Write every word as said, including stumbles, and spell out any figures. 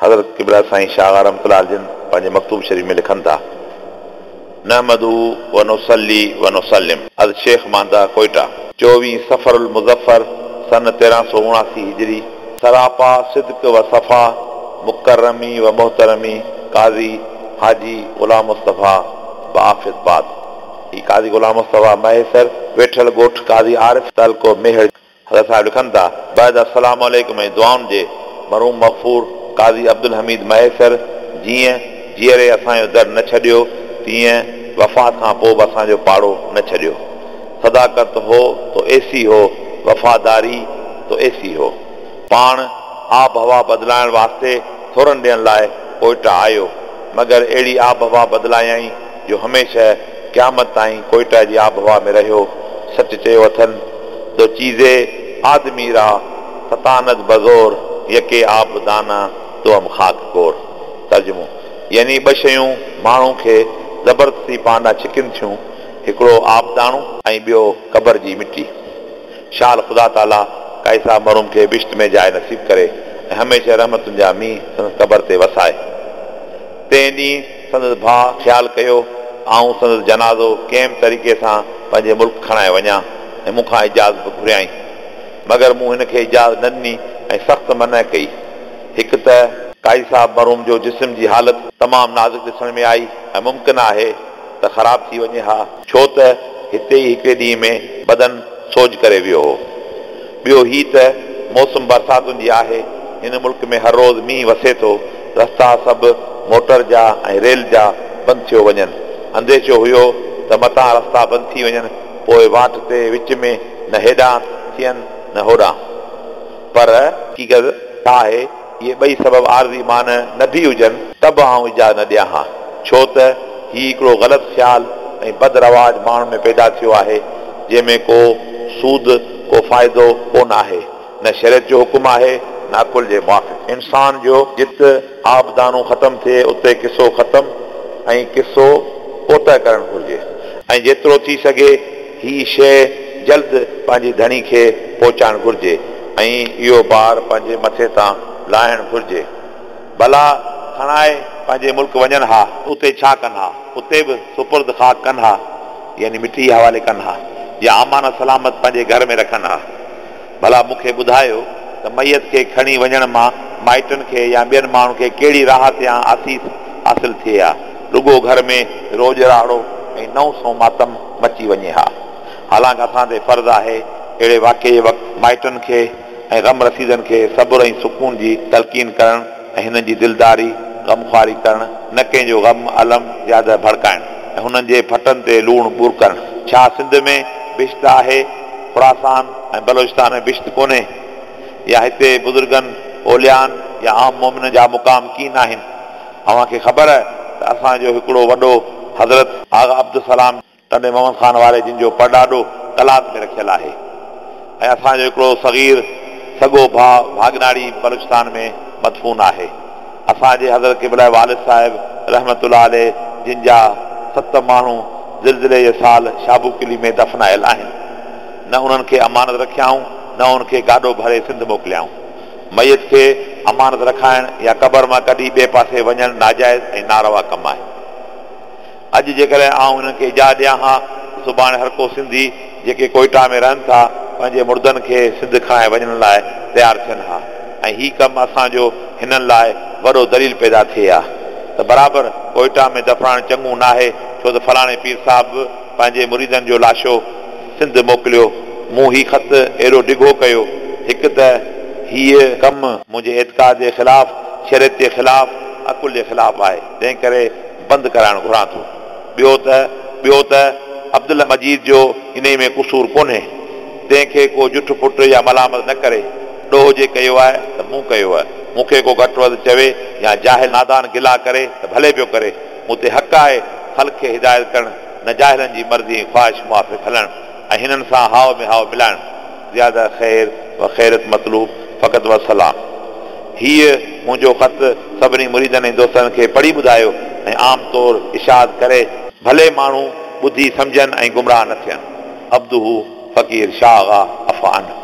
हज़रत क़िबला साईं शाह रहमतुल्लाह अलैहि पंहिंजे मकतूब शरीफ़ में लिखनि था, नहमदू व नुसल्ली व नुसल्लिम अल शेख मांदा कोयटा। चोवीह सफ़रुल मुज़फ़र सन तेरहं सौ उणासी हिजरी। सरापा सिद्क व सफ़ा मुकर्रमी व मोहतरमी काज़ी हाजी ग़ुलाम मुस्तफ़ा बाफ़िज़बाद। ही काज़ी ग़ुलाम मुस्तफ़ा महेसर वेठल ॻोठ काज़ी आरिफ तालको मेहर। हज़रत साहिब लिखनि था, बैद अस्सलामु अलैकुम ऐं दुआउनि जे मरहूम मग़फ़ूर काज़ी अब्दुल हमीद महेसर जीअं जीअरे असांजो दर न छॾियो तीअं वफ़ात खां पोइ बि असांजो पाड़ो न छॾियो। सदाकत हो तो एसी हो, वफ़ादारी तो एसी हो। पाण आब हवा बदिलाइण वास्ते थोरनि ॾींहंनि लाइ कोयटा आयो, मगर अहिड़ी आब हवा बदिलायई जो हमेशह क़यामत ताईं कोयटा जी आब हवा में रहियो। सच चयो अथनि, दो चीज़े आदमी रा सतानत बज़ोर यके आब दाना तो हम खाक कोर। तर्जुमो, यानी ॿ शयूं माण्हू खे ज़बरदस्ती पांडा छिकिन थियूं, हिकिड़ो आबदाणो ऐं ॿियो क़बर जी मिटी। शाल ख़ुदा ताला काइसा मरूम खे बिश्त में जाइ नसीब करे ऐं हमेशह रहमतुनि जा मींहं संदसि क़बर ते वसाए। तंहिं ॾींहुं संदसि भाउ ख़्यालु कयो आऊं संदसि जनाज़ो कंहिं बि तरीक़े सां पंहिंजे मुल्क खणाए वञा ऐं मूंखां इजाज़त बि घुरियाई, मगर मूं हिन खे इजाज़त न ॾिनी ऐं सख़्तु मना कई। हिकु त काई साहब मरूम जो जिस्म जी हालत तमामु नाज़ुक ॾिसण में आई ऐं मुमकिन आहे त ख़राब थी वञे हा, छो त हिते ई हिकिड़े ॾींहं में बदन सोज करे वियो हो। ॿियो ही त मौसम बरसातुनि जी आहे, हिन मुल्क में हर रोज़ मींहुं वसे थो, रस्ता सभु मोटर जा ऐं रेल जा बंदि थियो वञनि। अंदेशो हुयो त मतां रस्ता बंदि थी वञनि, पोइ वाट ते विच में न हेॾां थियनि न होॾां। पर हक़ीक़त आहे इहे ॿई सबब आरज़ी मान न बि हुजनि त बि आउं इजाज़त न ॾियां हा, छो त ही हिकिड़ो ग़लति ख़्यालु ऐं बद रवाज माण्हुनि में पैदा थियो आहे, जंहिंमें को सूद को फ़ाइदो कोन आहे, न शरीयत जो हुकुम आहे न अकुल जे मुआफ़िक़। इंसान जो जित आबदानो ख़तमु थिए उते किसो ख़तमु ऐं किसो पोत करणु घुरिजे, ऐं जेतिरो थी सघे ही शइ जल्द पंहिंजे धणी खे पहुचाइणु घुरिजे ऐं इहो बार पंहिंजे मथे तां लाहिणु घुरिजे। भला खणाए पंहिंजे मुल्क वञनि हा, उते छा कनि हा, उते बि सुपुर्द ख़ाक कनि हा, यानी मिटी हवाले कनि हा, या अमान सलामत पंहिंजे घर में रखनि हा। भला मूंखे ॿुधायो त मैयत खे खणी वञण मां माइटनि खे या ॿियनि माण्हुनि खे कहिड़ी राहत या आसीस हासिल थिए हा, रुगो घर में रोज़ राड़ो ऐं नौ सौ मातम मची वञे हा। हालांकि असां ते फ़र्ज़ु आहे अहिड़े वाक़े जे वक़्तु माइटनि खे ऐं ग़म रसीदनि खे सब्र ऐं सुकून जी तलक़ीन करणु ऐं हिननि जी दिलदारी ग़मख़्वारी करणु, न कंहिंजो ग़म अलम यादि भड़काइणु ऐं हुननि जे फटनि ते लूणु ॿूर करणु। छा सिंध में बिश्त आहे, खुरासान ऐं बलोचिस्तान में बिश्त कोन्हे? या हिते बुज़ुर्गनि ओलियान या आम मोमिन जा मुक़ाम कीन आहिनि? अव्हांखे ख़बर आहे त असांजो हिकिड़ो वॾो हज़रत आगा अब्दुल सलाम टंडे मोहम्मद ख़ान वारे जिन जो परॾाॾो तलात में रखियलु आहे, ऐं असांजो हिकिड़ो सग़ीर सॻो भाउ भागनाड़ी बलूचिस्तान में मदफून आहे। असांजे हज़रत क़िबला वालिद साहिब रहमतुल्लाह अलैह जिन जा सत माण्हू ज़िलज़िले जे साल शाबू किली में दफ़नायल आहिनि, न उन्हनि खे अमानत रखियाऊं न उन्हनि खे गाॾो भरे सिंध मोकिलियाऊं। मैयत खे अमानत रखाइण या क़बर मां कढी ॿिए पासे वञणु नाजाइज़ ऐं नारवा कमु आहे। अॼु जेकॾहिं आउं हिननि खे इजाज़त ॾियां हा, सुभाणे हर को सिंधी जेके कोयटा में रहनि था पंहिंजे मुर्दनि खे सिंध खणाए वञण लाइ तयारु थियनि हा, ऐं ही कमु असांजो हिननि लाइ वॾो दलील पैदा थिए हा त बराबरि कोयटा में दफ़नाइणु चङो न आहे, छो त फलाणे पीर साहिब पंहिंजे मुरीदनि जो लाशो सिंध मोकिलियो। मूं ही ख़त एॾो डिघो कयो, हिकु त हीअ कमु मुंहिंजे एतिक़ाद जे ख़िलाफ़, शरीयत जे ख़िलाफ़, अकुल जे ख़िलाफ़ आहे, तंहिं करे बंदि कराइणु घुरां थो। ॿियो त ॿियो त अब्दुल मजीद जो इन में क़सूर कोन्हे, तंहिंखे को जुठ पुट या मलामत न करे, ॾोह जे कयो आहे त मूं कयो आहे, मूंखे को घटि वधि चवे या जाहिल नादान गिला करे त भले पियो करे, मूं ते हक़ आहे ख़ल्क़ खे हिदायत करणु, न जाहिलनि जी मर्ज़ी ऐं ख़्वाहिश मुआफ़िक़ हलणु ऐं हिननि सां हाव में हाव मिलाइणु। ज़्यादा ख़ैर व ख़ैरत मतलूब फ़क़त व सलाम। हीअ मुंहिंजो ख़त सभिनी मुरीदनि ऐं दोस्तनि खे पढ़ी ॿुधायो ऐं आम तौरु इशाद करे भले माण्हू ॿुधी सम्झनि ऐं गुमराह न थियनि। अब्दुहू फ़क़ीर शाह अफ़ान।